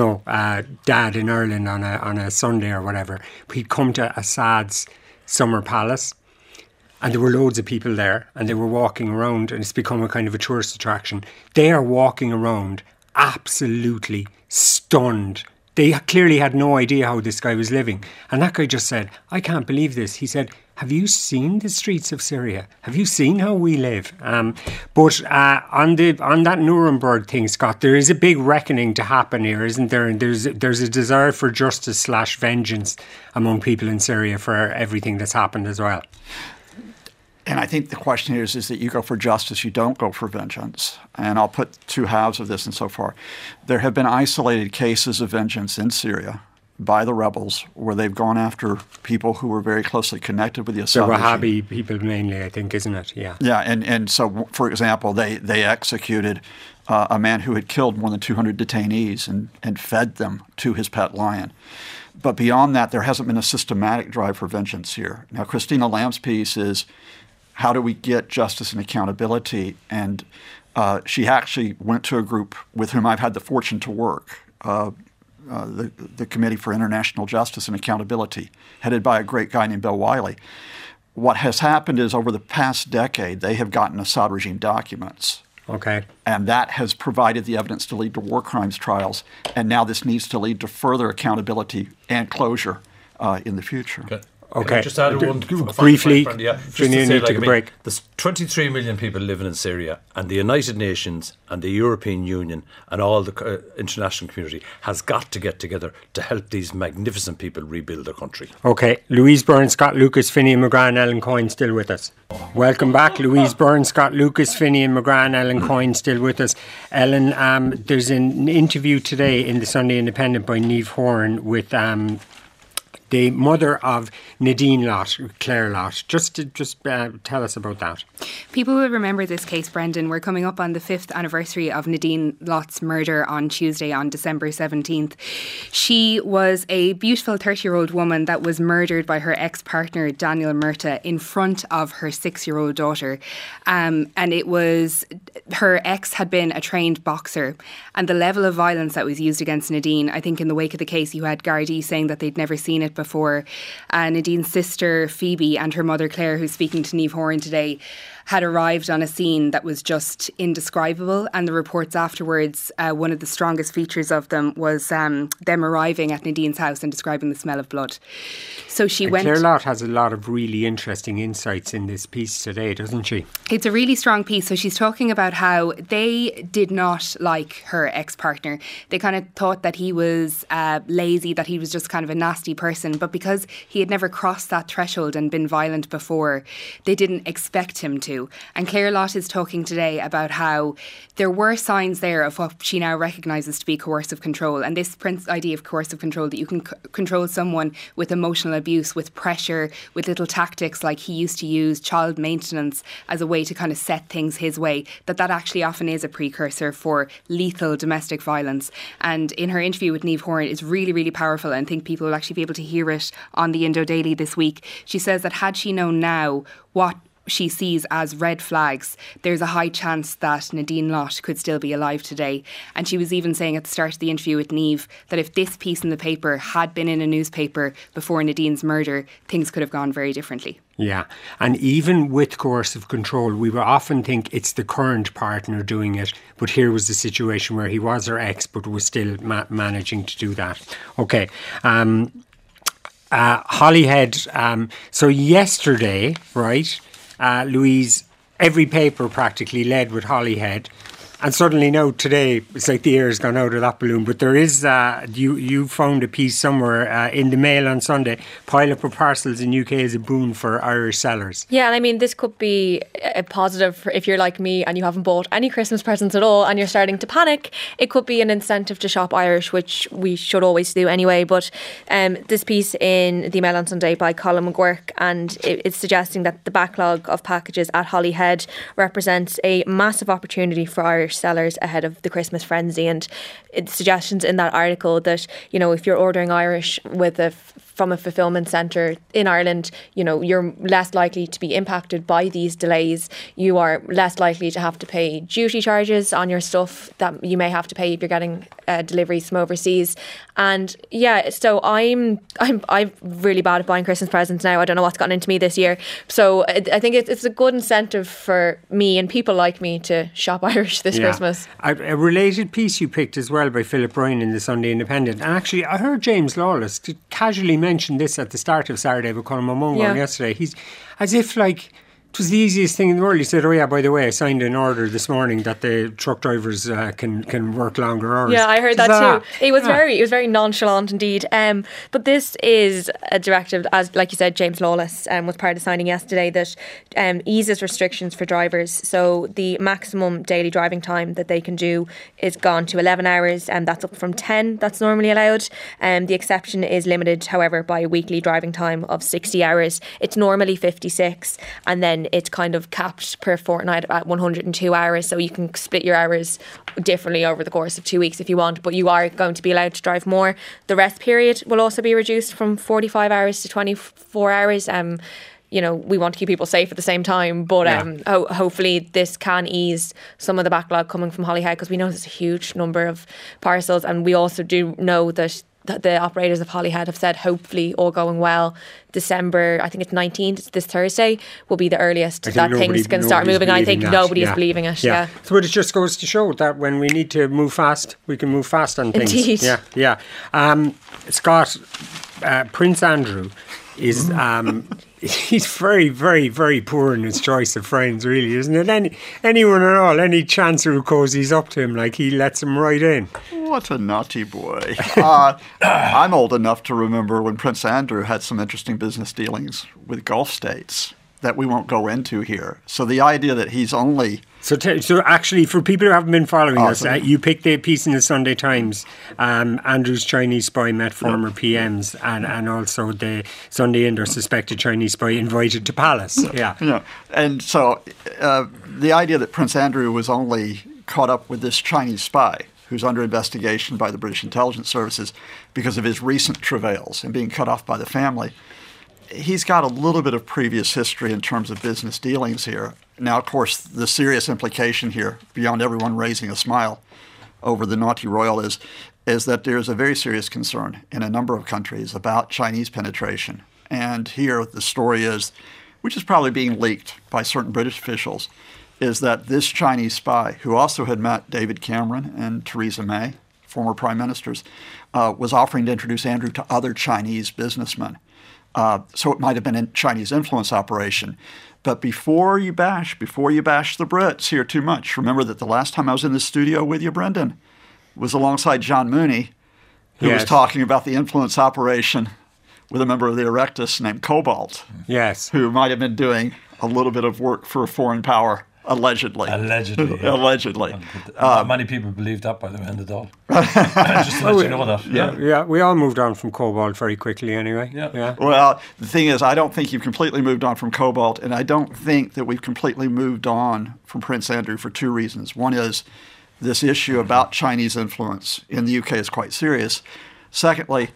in Ireland on a Sunday or whatever. But he'd come to Assad's summer palace, and there were loads of people there, and they were walking around, and it's become a kind of a tourist attraction. They are walking around absolutely stunned. They clearly had no idea how this guy was living. And that guy just said, I can't believe this. He said, have you seen the streets of Syria? Have you seen how we live? But on that Nuremberg thing, Scott, there is a big reckoning to happen here, isn't there? And there's a desire for justice / vengeance among people in Syria for everything that's happened as well. And I think the question here is that you go for justice, you don't go for vengeance. And I'll put two halves of this in so far. There have been isolated cases of vengeance in Syria by the rebels where they've gone after people who were very closely connected with the Assad regime. Wahhabi people mainly, I think, isn't it? Yeah. Yeah, and so, for example, they executed a man who had killed more than 200 detainees and fed them to his pet lion. But beyond that, there hasn't been a systematic drive for vengeance here. Now, Christina Lamb's piece is, how do we get justice and accountability? And she actually went to a group with whom I've had the fortune to work, the Committee for International Justice and Accountability, headed by a great guy named Bill Wiley. What has happened is over the past decade, they have gotten Assad regime documents. Okay. And that has provided the evidence to lead to war crimes trials. And now this needs to lead to further accountability and closure in the future. Okay. Just add one briefly. Just to say, take a break. There's 23 million people living in Syria, and the United Nations and the European Union and all the international community has got to get together to help these magnificent people rebuild their country. Okay. Louise Byrne, Scott Lucas, Finian McGrath and Ellen Coyne still with us. Welcome back. Louise Byrne, Scott Lucas, Finian McGrath and Ellen Coyne still with us. Ellen, there's an interview today in the Sunday Independent by Niamh Horan with the mother of Nadine Lott, Claire Lott. Just tell us about that. People will remember this case, Brendan. We're coming up on the 5th anniversary of Nadine Lott's murder on Tuesday, on December 17th. She was a beautiful 30-year-old woman that was murdered by her ex-partner, Daniel Murtagh, in front of her 6-year-old daughter. And it was, her ex had been a trained boxer. And the level of violence that was used against Nadine, I think in the wake of the case, you had Gardaí saying that they'd never seen it before. Nadine's sister Phoebe and her mother Claire, who's speaking to Niamh Horan today, had arrived on a scene that was just indescribable. And the reports afterwards, one of the strongest features of them was them arriving at Nadine's house and describing the smell of blood. So she went. Claire Lott has a lot of really interesting insights in this piece today, doesn't she? It's a really strong piece. So she's talking about how they did not like her ex-partner. They kind of thought that he was lazy, that he was just kind of a nasty person. But because he had never crossed that threshold and been violent before, they didn't expect him to. And Claire Lott is talking today about how there were signs there of what she now recognises to be coercive control. And this idea of coercive control, that you can control someone with emotional abuse, with pressure, with little tactics like he used to use child maintenance as a way to kind of set things his way, that actually often is a precursor for lethal domestic violence. And in her interview with Niamh Horan, it's really, really powerful, and I think people will actually be able to hear it on the Indo Daily this week. She says that had she known now what she sees as red flags, there's a high chance that Nadine Lott could still be alive today. And she was even saying at the start of the interview with Niamh that if this piece in the paper had been in a newspaper before Nadine's murder, things could have gone very differently. Yeah, and even with coercive control, we will often think it's the current partner doing it, but here was the situation where he was her ex but was still managing to do that. Okay, Holyhead, so yesterday, right, Louise, every paper practically led with Holyhead. And suddenly now today, it's like the air's gone out of that balloon. But there is, you found a piece somewhere in the Mail on Sunday, pile up of parcels in UK is a boon for Irish sellers. Yeah, and I mean, this could be a positive if you're like me and you haven't bought any Christmas presents at all and you're starting to panic. It could be an incentive to shop Irish, which we should always do anyway. But this piece in the Mail on Sunday by Colin McGuirk, and it's suggesting that the backlog of packages at Holyhead represents a massive opportunity for Irish sellers ahead of the Christmas frenzy. And it's suggestions in that article that, you know, if you're ordering Irish from a fulfilment centre in Ireland, you know, you're less likely to be impacted by these delays. You are less likely to have to pay duty charges on your stuff that you may have to pay if you're getting deliveries from overseas. And yeah, so I'm really bad at buying Christmas presents now. I don't know what's gotten into me this year. So I think it's a good incentive for me and people like me to shop Irish this Christmas. A related piece you picked as well by Philip Bryan in the Sunday Independent. And actually, I heard James Lawless casually mention this at the start of Saturday with Colin Mungo yesterday. He's as if like it was the easiest thing in the world. He said, "Oh yeah, by the way, I signed an order this morning that the truck drivers can work longer hours." Yeah, I heard that too. It was very nonchalant indeed. But this is a directive, as like you said, James Lawless was part of signing yesterday, that eases restrictions for drivers. So the maximum daily driving time that they can do is gone to 11 hours, and that's up from 10 that's normally allowed. The exception is limited, however, by a weekly driving time of 60 hours. It's normally 56, and then it's kind of capped per fortnight at 102 hours, so you can split your hours differently over the course of 2 weeks if you want, but you are going to be allowed to drive more. The rest period will also be reduced from 45 hours to 24 hours. You know, we want to keep people safe at the same time, but hopefully this can ease some of the backlog coming from Holyhead, because we know there's a huge number of parcels, and we also do know that the operators of Holyhead have said, hopefully all going well, December, I think it's 19th, this Thursday, will be the earliest that things can start moving. I think nobody is believing it. Yeah. So it just goes to show that when we need to move fast, we can move fast on things. Indeed. Yeah. Scott, Prince Andrew is he's very, very, very poor in his choice of friends, really, isn't it? Anyone at all, any chancer who cozies up to him, like, he lets him right in. What a naughty boy. I'm old enough to remember when Prince Andrew had some interesting business dealings with Gulf states that we won't go into here. So the idea that he's only... So actually, for people who haven't been following us, you picked a piece in the Sunday Times, Andrew's Chinese spy met former PMs, and also the Sunday Inder suspected Chinese spy invited to Palace. Yeah. And so the idea that Prince Andrew was only caught up with this Chinese spy who's under investigation by the British intelligence services because of his recent travails and being cut off by the family, he's got a little bit of previous history in terms of business dealings here. Now, of course, the serious implication here, beyond everyone raising a smile over the naughty royal, is that there's a very serious concern in a number of countries about Chinese penetration. And here the story is, which is probably being leaked by certain British officials, is that this Chinese spy, who also had met David Cameron and Theresa May, former prime ministers, was offering to introduce Andrew to other Chinese businessmen. So it might have been a Chinese influence operation. But before you bash the Brits here too much, remember that the last time I was in the studio with you, Brendan, was alongside John Mooney, who was talking about the influence operation with a member of the Erectus named Cobalt. Yes. Who might have been doing a little bit of work for a foreign power. Allegedly. Yeah. Allegedly. Many people believe that, by the way, in the doll. Just to let you know that. Yeah, we all moved on from Cobalt very quickly anyway. Yeah. Well, the thing is, I don't think you've completely moved on from Cobalt, and I don't think that we've completely moved on from Prince Andrew for two reasons. One is this issue about Chinese influence in the UK is quite serious. Secondly,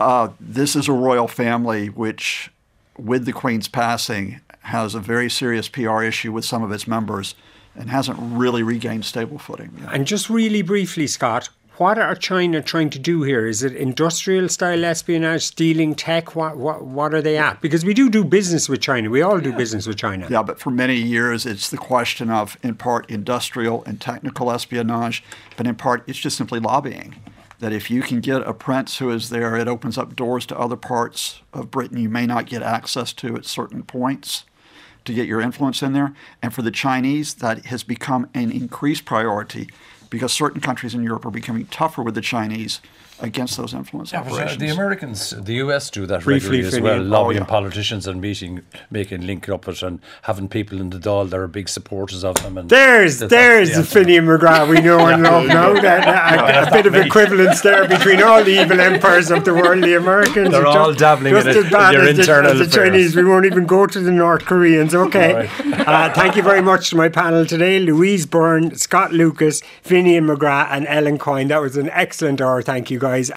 this is a royal family which, with the Queen's passing, has a very serious PR issue with some of its members and hasn't really regained stable footing yet. And just really briefly, Scott, what are China trying to do here? Is it industrial-style espionage, stealing tech? What are they at? Because we do business with China. We all do business with China. Yeah, but for many years, it's the question of, in part, industrial and technical espionage, but in part, it's just simply lobbying. That if you can get a prince who is there, it opens up doors to other parts of Britain you may not get access to at certain points. to get your influence in there. And for the Chinese, that has become an increased priority because certain countries in Europe are becoming tougher with the Chinese against those influence operations. The Americans, the US do that Briefly, regularly as well, Finian. lobbying politicians and making link up with and having people in the Dáil that are big supporters of them. And there's the Finian McGrath we know and love now. A bit of equivalence there between all the evil empires of the world. The Americans they're are all dabbling just in as bad their as internal the Chinese. We won't even go to the North Koreans. Okay. Right. Thank you very much to my panel today. Louise Byrne, Scott Lucas, Finian McGrath and Ellen Coyne. That was an excellent hour. Thank you guys.